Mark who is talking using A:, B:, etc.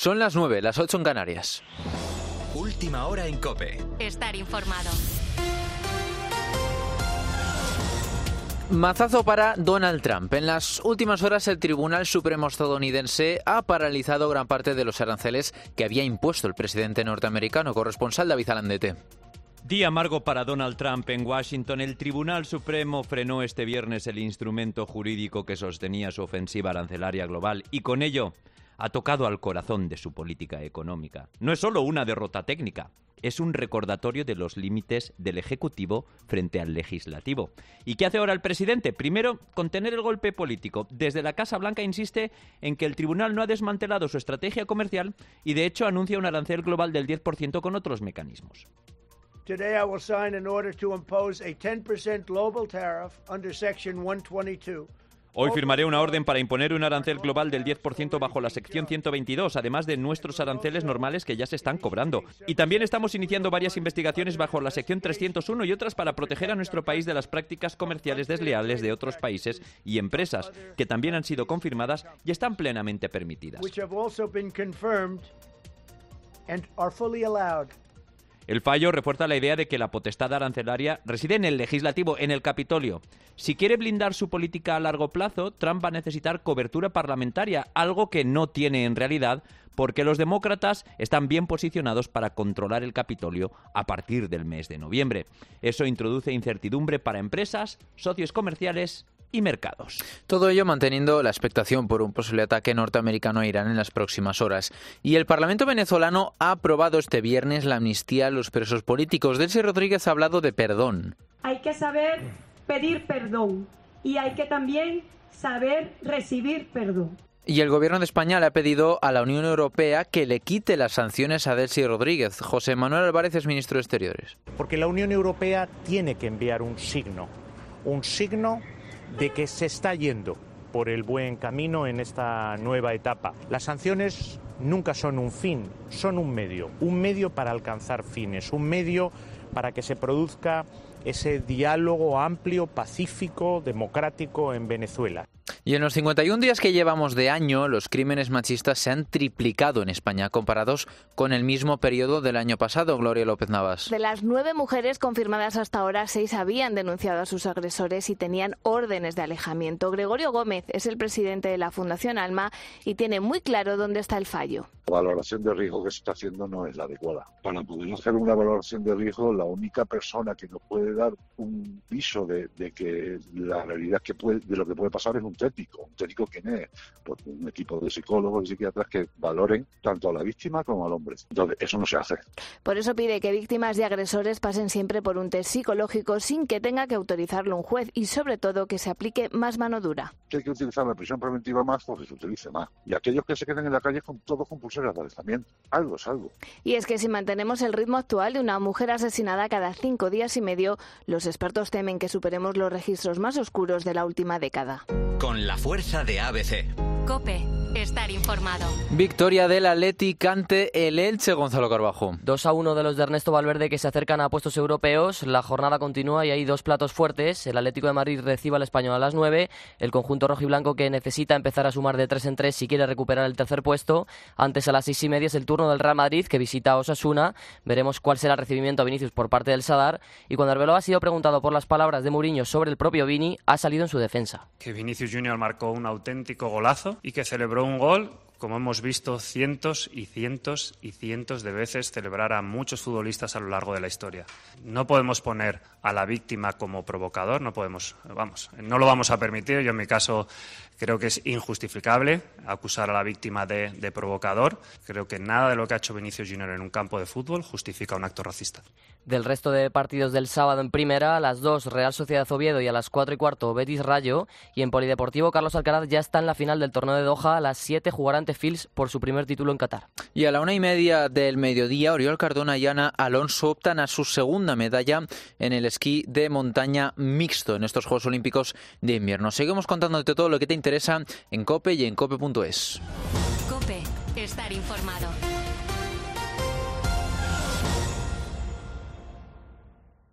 A: Son las 9, las 8 en Canarias.
B: Última hora en COPE.
C: Estar informado.
A: Mazazo para Donald Trump. En las últimas horas el Tribunal Supremo estadounidense ha paralizado gran parte de los aranceles que había impuesto el presidente norteamericano. Corresponsal David Alandete.
D: Día amargo para Donald Trump en Washington. El Tribunal Supremo frenó este viernes el instrumento jurídico que sostenía su ofensiva arancelaria global y con ello ha tocado al corazón de su política económica. No es solo una derrota técnica, es un recordatorio de los límites del Ejecutivo frente al Legislativo. ¿Y qué hace ahora el presidente? Primero, contener el golpe político. Desde la Casa Blanca insiste en que el tribunal no ha desmantelado su estrategia comercial y de hecho anuncia un arancel global del 10% con otros mecanismos.
E: Today I will sign an order to impose a 10% global tariff under Section 122.
D: Hoy firmaré una orden para imponer un arancel global del 10% bajo la sección 122, además de nuestros aranceles normales que ya se están cobrando. Y también estamos iniciando varias investigaciones bajo la sección 301 y otras para proteger a nuestro país de las prácticas comerciales desleales de otros países y empresas, que también han sido confirmadas y están plenamente permitidas. El fallo refuerza la idea de que la potestad arancelaria reside en el legislativo, en el Capitolio. Si quiere blindar su política a largo plazo, Trump va a necesitar cobertura parlamentaria, algo que no tiene en realidad, porque los demócratas están bien posicionados para controlar el Capitolio a partir del mes de noviembre. Eso introduce incertidumbre para empresas, socios comerciales y mercados.
A: Todo ello manteniendo la expectación por un posible ataque norteamericano a Irán en las próximas horas. Y el Parlamento venezolano ha aprobado este viernes la amnistía a los presos políticos. Delcy Rodríguez ha hablado de perdón.
F: Hay que saber pedir perdón y hay que también saber recibir perdón.
A: Y el Gobierno de España le ha pedido a la Unión Europea que le quite las sanciones a Delcy Rodríguez. José Manuel Álvarez es ministro de Exteriores.
G: Porque la Unión Europea tiene que enviar un signo de que se está yendo por el buen camino en esta nueva etapa. Las sanciones nunca son un fin, son un medio para alcanzar fines, un medio para que se produzca ese diálogo amplio, pacífico, democrático en Venezuela.
A: Y en los 51 días que llevamos de año, los crímenes machistas se han triplicado en España, comparados con el mismo periodo del año pasado. Gloria López Navas.
H: De las 9 mujeres confirmadas hasta ahora, 6 habían denunciado a sus agresores y tenían órdenes de alejamiento. Gregorio Gómez es el presidente de la Fundación Alma y tiene muy claro dónde está el fallo.
I: La valoración de riesgo que se está haciendo no es la adecuada. Para poder hacer una valoración de riesgo, la única persona que nos puede dar un viso de que la realidad de lo que puede pasar es un técnico. ¿Un técnico quién es? Pues un equipo de psicólogos y psiquiatras que valoren tanto a la víctima como al hombre. Entonces, eso no se hace.
H: Por eso pide que víctimas y agresores pasen siempre por un test psicológico sin que tenga que autorizarlo un juez y, sobre todo, que se aplique más mano dura.
I: Que hay que utilizar la prisión preventiva más, pues que se utilice más. Y aquellos que se queden en la calle con todos con pulseras de alejamiento. Algo es algo.
H: Y es que si mantenemos el ritmo actual de una mujer asesinada cada 5 días y medio, los expertos temen que superemos los registros más oscuros de la última década.
B: Con la fuerza de ABC.
C: COPE. Estar informado.
A: Victoria del Athletic ante el Elche, Gonzalo Carbajo.
J: 2-1 de los de Ernesto Valverde, que se acercan a puestos europeos. La jornada continúa y hay dos platos fuertes. El Atlético de Madrid recibe al Español a las 9. El conjunto rojiblanco, que necesita empezar a sumar de 3 en 3 si quiere recuperar el tercer puesto. Antes, a las 6:30, es el turno del Real Madrid, que visita a Osasuna. Veremos cuál será el recibimiento a Vinicius por parte del Sadar. Y cuando Arbeloa ha sido preguntado por las palabras de Mourinho sobre el propio Vini, ha salido en su defensa.
K: Que Vinicius Junior marcó un auténtico golazo y que celebró un gol, como hemos visto cientos y cientos y cientos de veces celebrar a muchos futbolistas a lo largo de la historia. No podemos poner a la víctima como provocador, no lo vamos a permitir. Yo en mi caso creo que es injustificable acusar a la víctima de provocador. Creo que nada de lo que ha hecho Vinicius Junior en un campo de fútbol justifica un acto racista.
J: Del resto de partidos del sábado en primera, a las 2 Real Sociedad Oviedo y a las 4:15 Betis Rayo, y en Polideportivo Carlos Alcaraz ya está en la final del torneo de Doha. A las 7 jugará ante Fils por su primer título en Qatar.
A: Y a la 1:30 del mediodía, Oriol Cardona y Ana Alonso optan a su segunda medalla en el esquí de montaña mixto en estos Juegos Olímpicos de invierno. Seguimos contándote todo lo que te interesa en COPE y en COPE.es.
C: COPE. Estar informado.